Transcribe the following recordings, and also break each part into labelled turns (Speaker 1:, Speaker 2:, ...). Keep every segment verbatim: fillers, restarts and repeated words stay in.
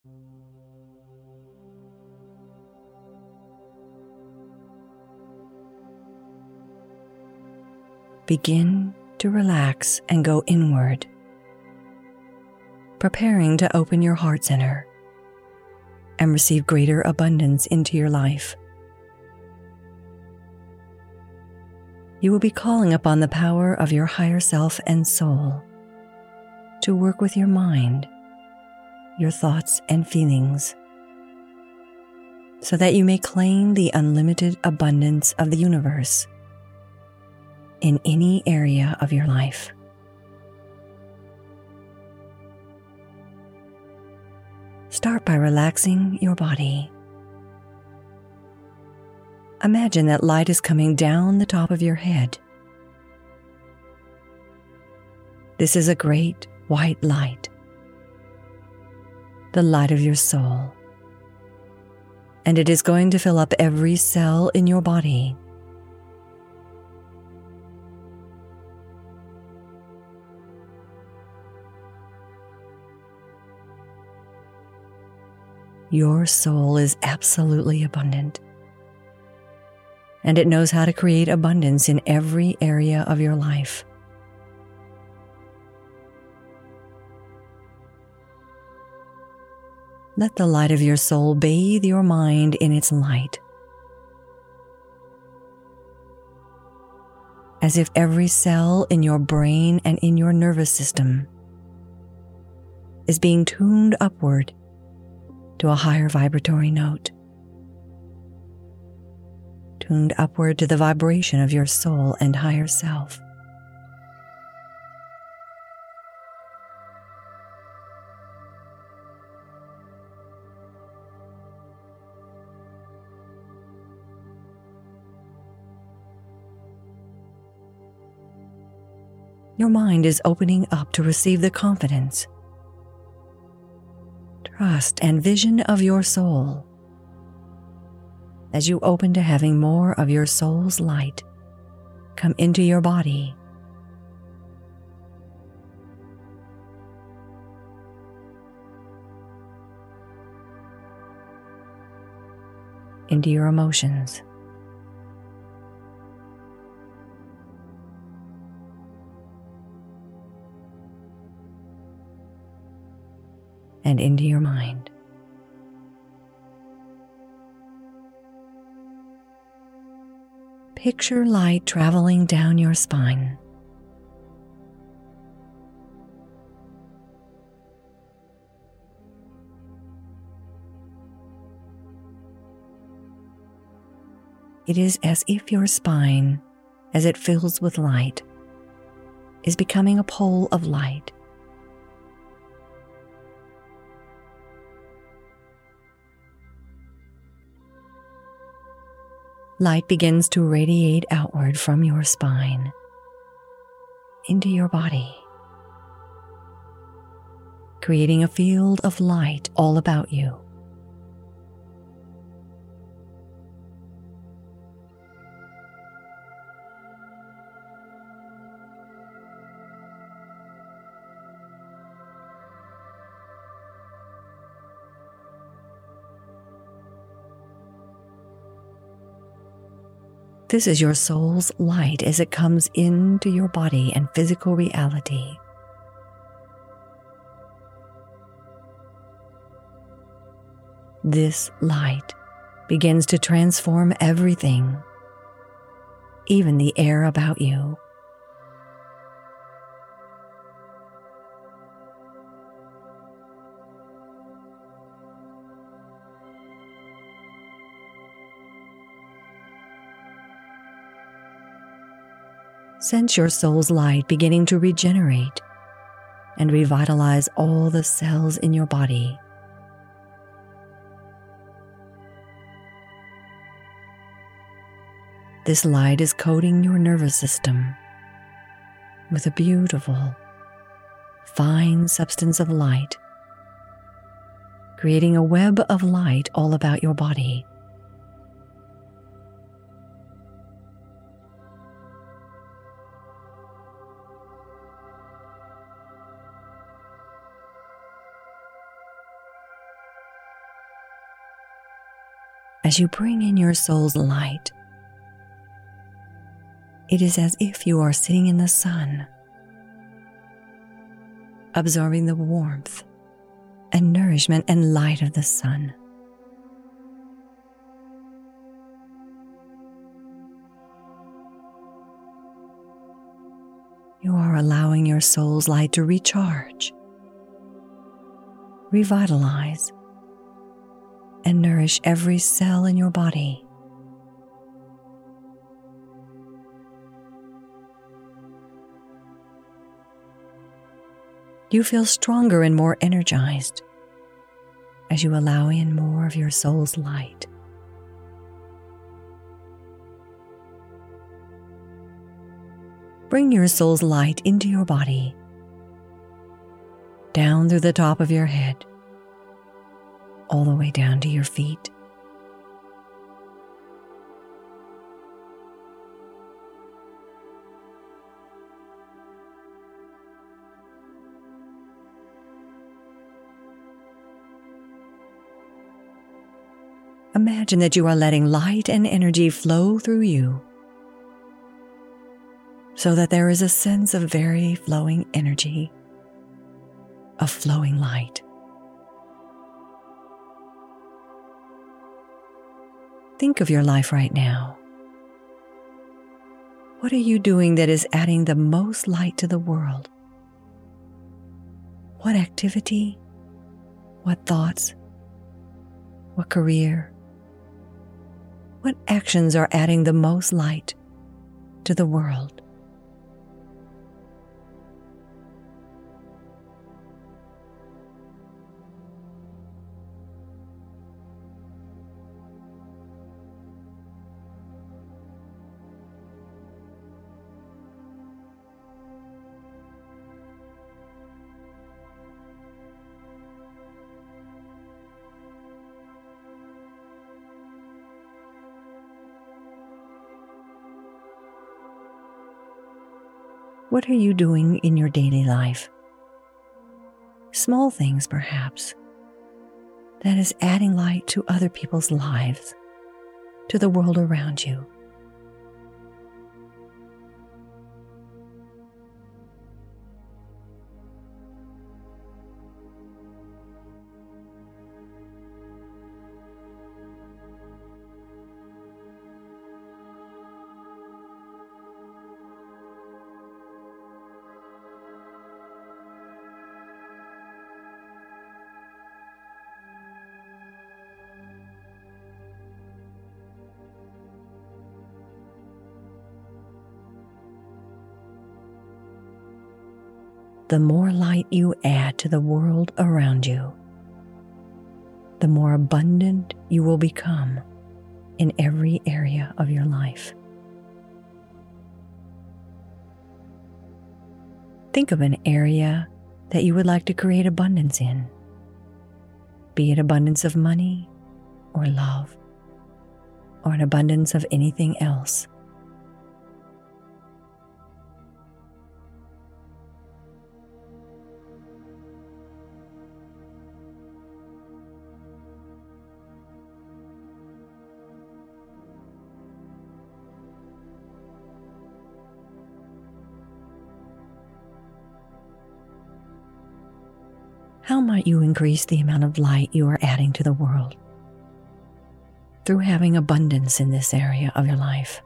Speaker 1: Begin to relax and go inward, preparing to open your heart center and receive greater abundance into your life. You will be calling upon the power of your higher self and soul to work with your mind, your thoughts and feelings, so that you may claim the unlimited abundance of the universe in any area of your life. Start by relaxing your body. Imagine that light is coming down the top of your head. This is a great white light, the light of your soul, and it is going to fill up every cell in your body. Your soul is absolutely abundant, and it knows how to create abundance in every area of your life. Let the light of your soul bathe your mind in its light, as if every cell in your brain and in your nervous system is being tuned upward to a higher vibratory note, tuned upward to the vibration of your soul and higher self. Your mind is opening up to receive the confidence, trust, and vision of your soul as you open to having more of your soul's light come into your body. Into your emotions. And into your mind. Picture light traveling down your spine. It is as if your spine, as it fills with light, is becoming a pole of light. Light begins to radiate outward from your spine into your body, creating a field of light all about you. This is your soul's light as it comes into your body and physical reality. This light begins to transform everything, even the air about you. Sense your soul's light beginning to regenerate and revitalize all the cells in your body. This light is coating your nervous system with a beautiful, fine substance of light, creating a web of light all about your body. As you bring in your soul's light, it is as if you are sitting in the sun, absorbing the warmth and nourishment and light of the sun. You are allowing your soul's light to recharge, revitalize, and nourish every cell in your body. You feel stronger and more energized as you allow in more of your soul's light. Bring your soul's light into your body, down through the top of your head, all the way down to your feet. Imagine that you are letting light and energy flow through you, so that there is a sense of very flowing energy, of flowing light. Think of your life right now. What are you doing that is adding the most light to the world? What activity? What thoughts? What career? What actions are adding the most light to the world? What are you doing in your daily life? Small things, perhaps, that is adding light to other people's lives, to the world around you. The more light you add to the world around you, the more abundant you will become in every area of your life. Think of an area that you would like to create abundance in, be it abundance of money or love, or an abundance of anything else. How might you increase the amount of light you are adding to the world through having abundance in this area of your life?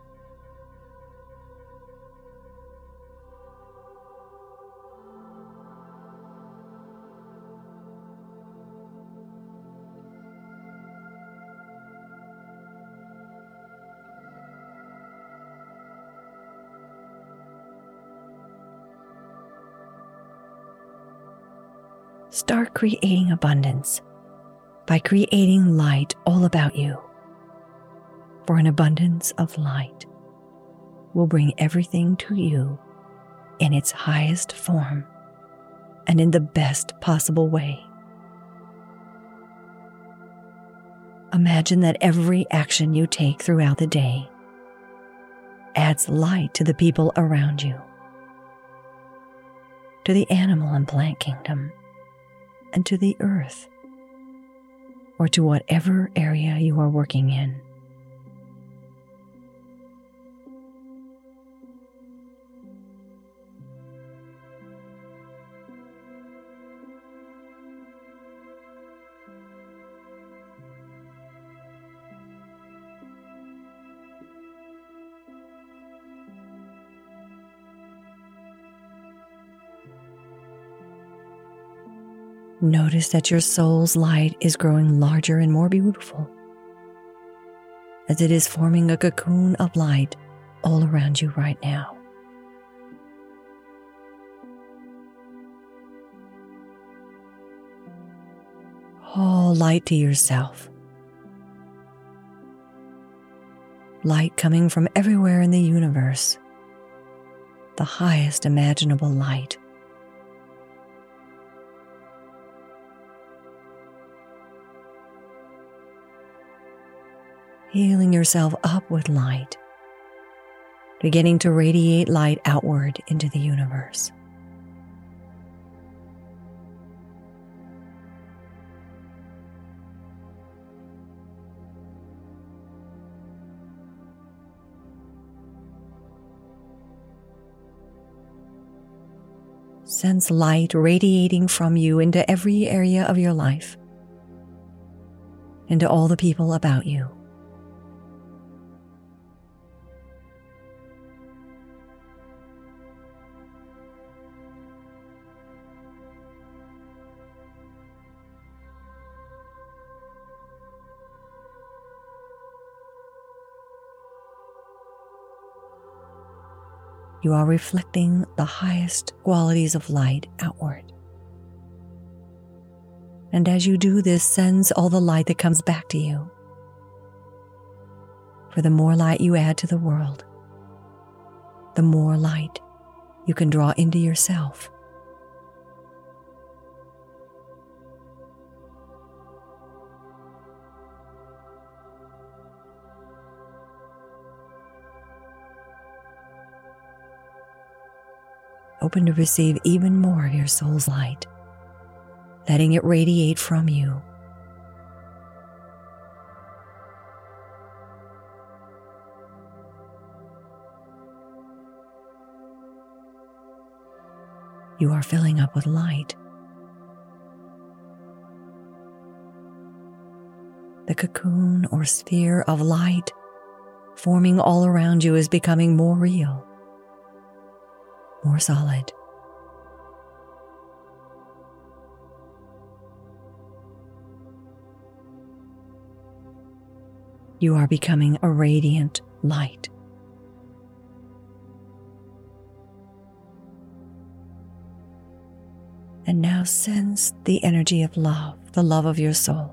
Speaker 1: Start creating abundance by creating light all about you. For an abundance of light will bring everything to you in its highest form and in the best possible way. Imagine that every action you take throughout the day adds light to the people around you, to the animal and plant kingdom, and to the earth, or to whatever area you are working in. Notice that your soul's light is growing larger and more beautiful, as it is forming a cocoon of light all around you right now. All light to yourself. Light coming from everywhere in the universe. The highest imaginable light. Healing yourself up with light, beginning to radiate light outward into the universe. Sense light radiating from you into every area of your life, into all the people about you. You are reflecting the highest qualities of light outward. And as you do this, sense all the light that comes back to you. For the more light you add to the world, the more light you can draw into yourself. Open to receive even more of your soul's light, letting it radiate from you. You are filling up with light. The cocoon or sphere of light forming all around you is becoming more real, more solid. You are becoming a radiant light. And now sense the energy of love, the love of your soul.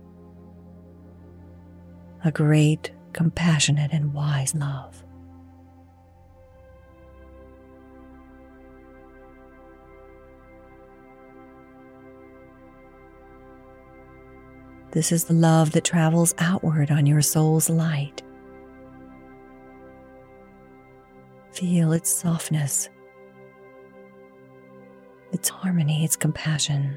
Speaker 1: A great, compassionate, and wise love. This is the love that travels outward on your soul's light. Feel its softness, its harmony, its compassion.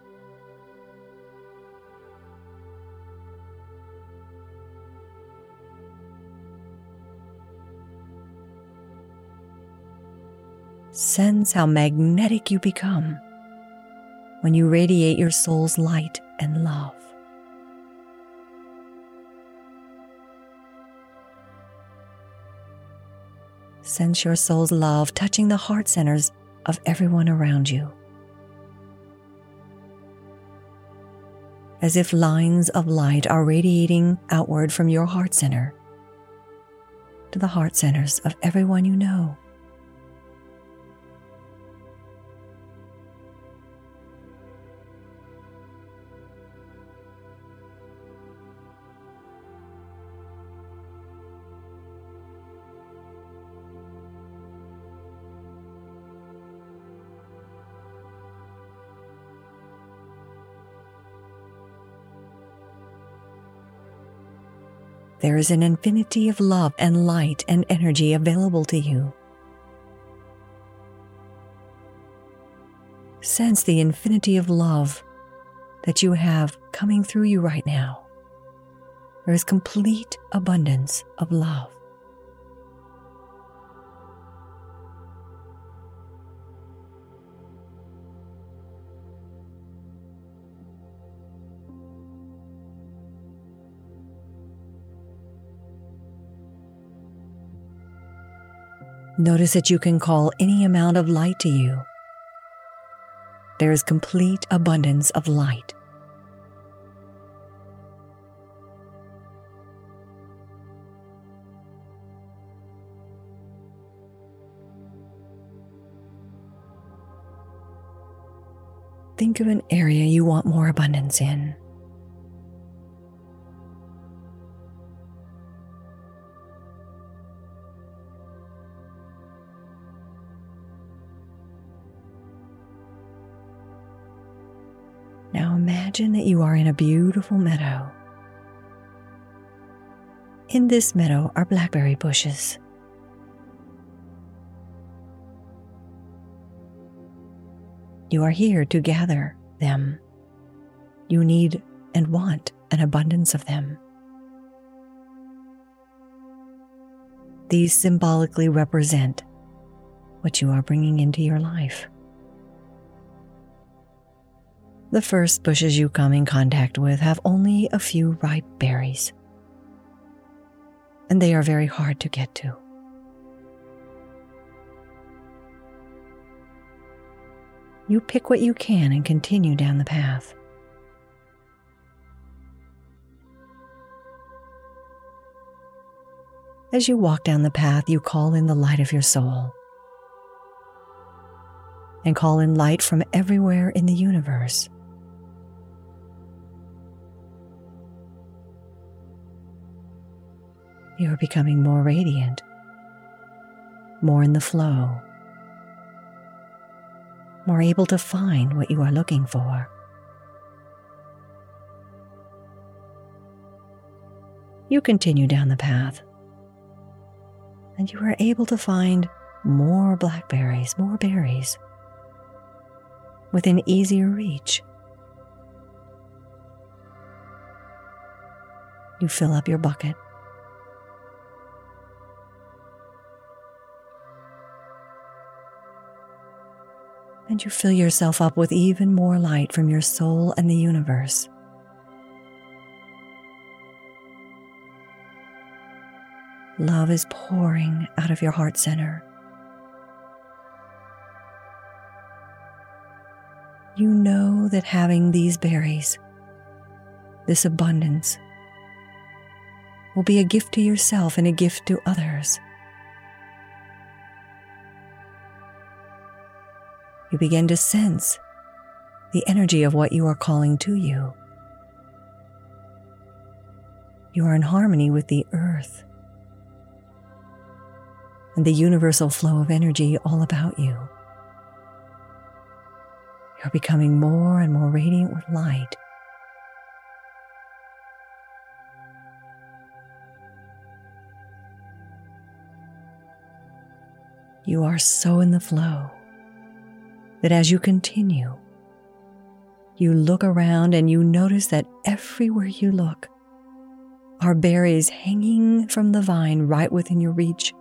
Speaker 1: Sense how magnetic you become when you radiate your soul's light and love. Sense your soul's love touching the heart centers of everyone around you. As if lines of light are radiating outward from your heart center to the heart centers of everyone you know. There is an infinity of love and light and energy available to you. Sense the infinity of love that you have coming through you right now. There is complete abundance of love. Notice that you can call any amount of light to you. There is complete abundance of light. Think of an area you want more abundance in. Now imagine that you are in a beautiful meadow. In this meadow are blackberry bushes. You are here to gather them. You need and want an abundance of them. These symbolically represent what you are bringing into your life. The first bushes you come in contact with have only a few ripe berries, and they are very hard to get to. You pick what you can and continue down the path. As you walk down the path, you call in the light of your soul and call in light from everywhere in the universe. You are becoming more radiant, more in the flow, more able to find what you are looking for. You continue down the path, and you are able to find more blackberries, more berries, within easier reach. You fill up your bucket. And you fill yourself up with even more light from your soul and the universe. Love is pouring out of your heart center. You know that having these berries, this abundance, will be a gift to yourself and a gift to others. You begin to sense the energy of what you are calling to you. You are in harmony with the earth and the universal flow of energy all about you. You're becoming more and more radiant with light. You are so in the flow that as you continue, you look around and you notice that everywhere you look are berries hanging from the vine right within your reach.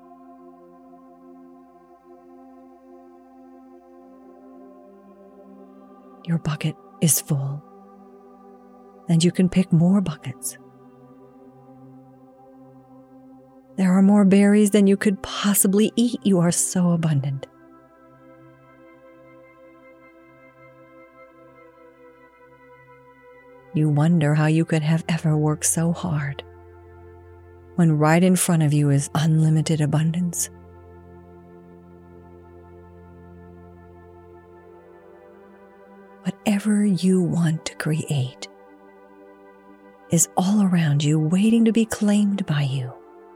Speaker 1: Your bucket is full, and you can pick more buckets. There are more berries than you could possibly eat. You are so abundant. You wonder how you could have ever worked so hard when right in front of you is unlimited abundance. Whatever you want to create is all around you, waiting to be claimed by you.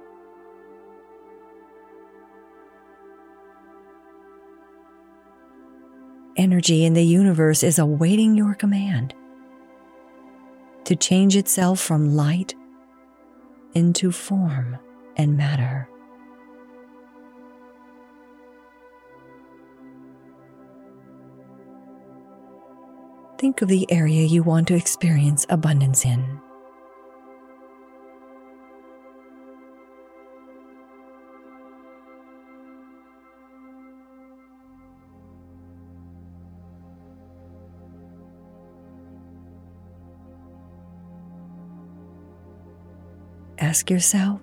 Speaker 1: Energy in the universe is awaiting your command to change itself from light into form and matter. Think of the area you want to experience abundance in. Ask yourself,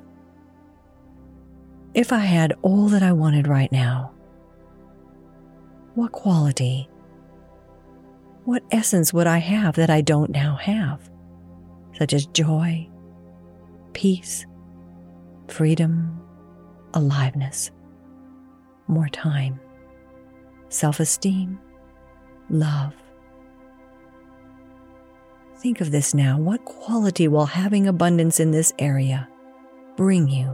Speaker 1: if I had all that I wanted right now, what quality, what essence would I have that I don't now have, such as joy, peace, freedom, aliveness, more time, self-esteem, love? Think of this now. What quality will having abundance in this area bring you?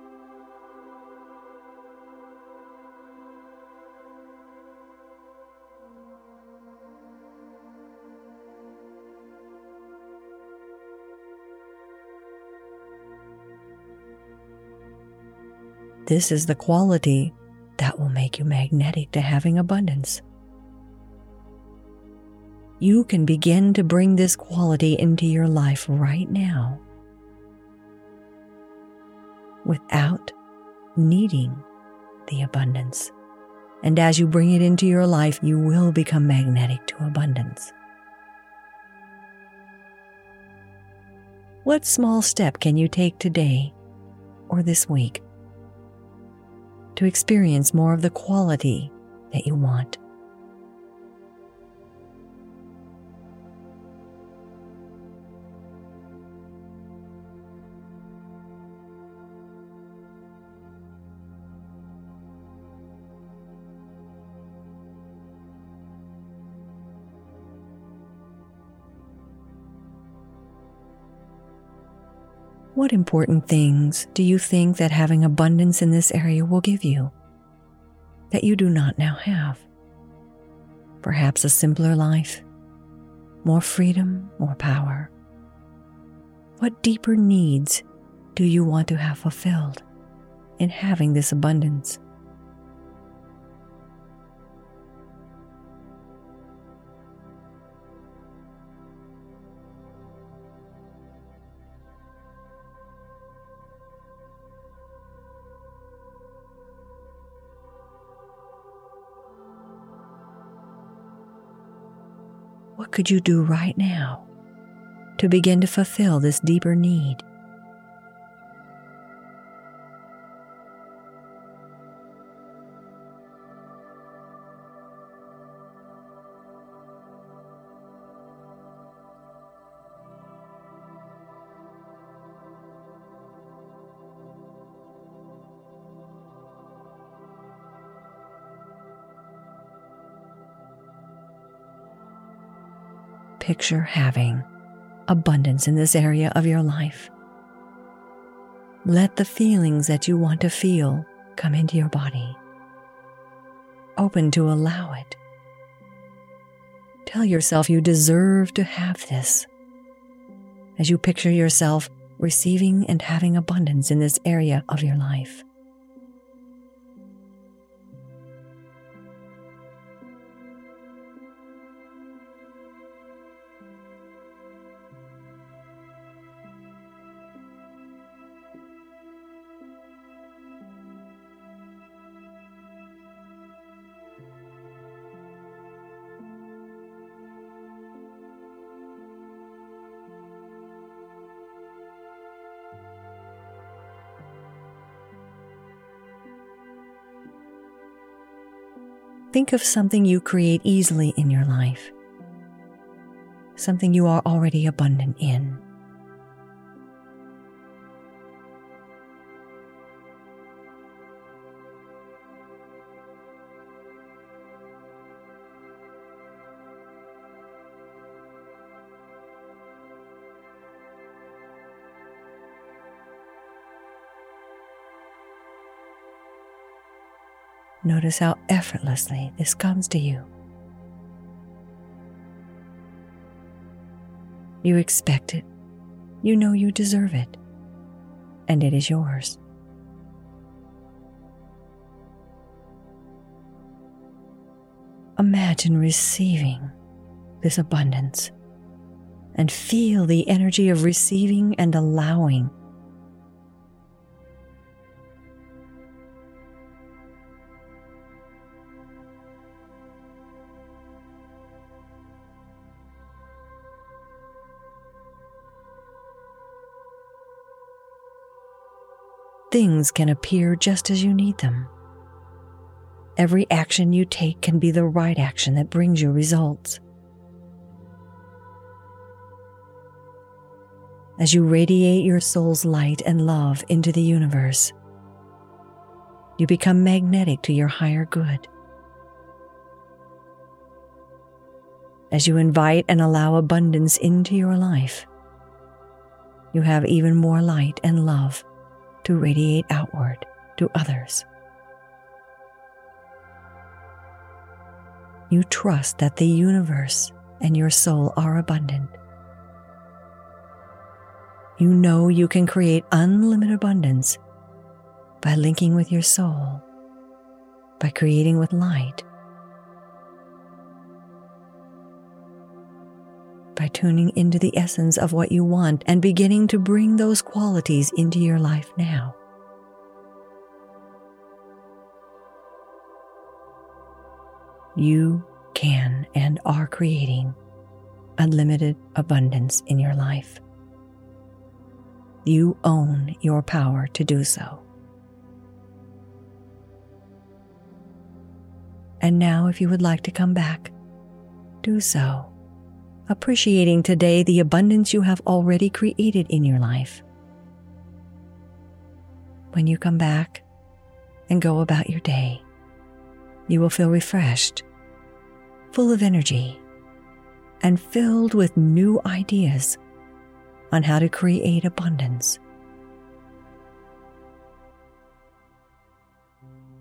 Speaker 1: This is the quality that will make you magnetic to having abundance. You can begin to bring this quality into your life right now without needing the abundance. And as you bring it into your life, you will become magnetic to abundance. What small step can you take today or this week to experience more of the quality that you want? What important things do you think that having abundance in this area will give you that you do not now have? Perhaps a simpler life, more freedom, more power. What deeper needs do you want to have fulfilled in having this abundance? What could you do right now to begin to fulfill this deeper need? Picture having abundance in this area of your life. Let the feelings that you want to feel come into your body. Open to allow it. Tell yourself you deserve to have this as you picture yourself receiving and having abundance in this area of your life. Think of something you create easily in your life, something you are already abundant in. Notice how effortlessly this comes to you. You expect it, you know you deserve it, and it is yours. Imagine receiving this abundance and feel the energy of receiving and allowing. Things can appear just as you need them. Every action you take can be the right action that brings you results. As you radiate your soul's light and love into the universe, you become magnetic to your higher good. As you invite and allow abundance into your life, you have even more light and love to radiate outward to others. You trust that the universe and your soul are abundant. You know you can create unlimited abundance by linking with your soul, by creating with light, by tuning into the essence of what you want and beginning to bring those qualities into your life now. You can and are creating unlimited abundance in your life. You own your power to do so. And now, if you would like to come back, do so, appreciating today the abundance you have already created in your life. When you come back and go about your day, you will feel refreshed, full of energy, and filled with new ideas on how to create abundance.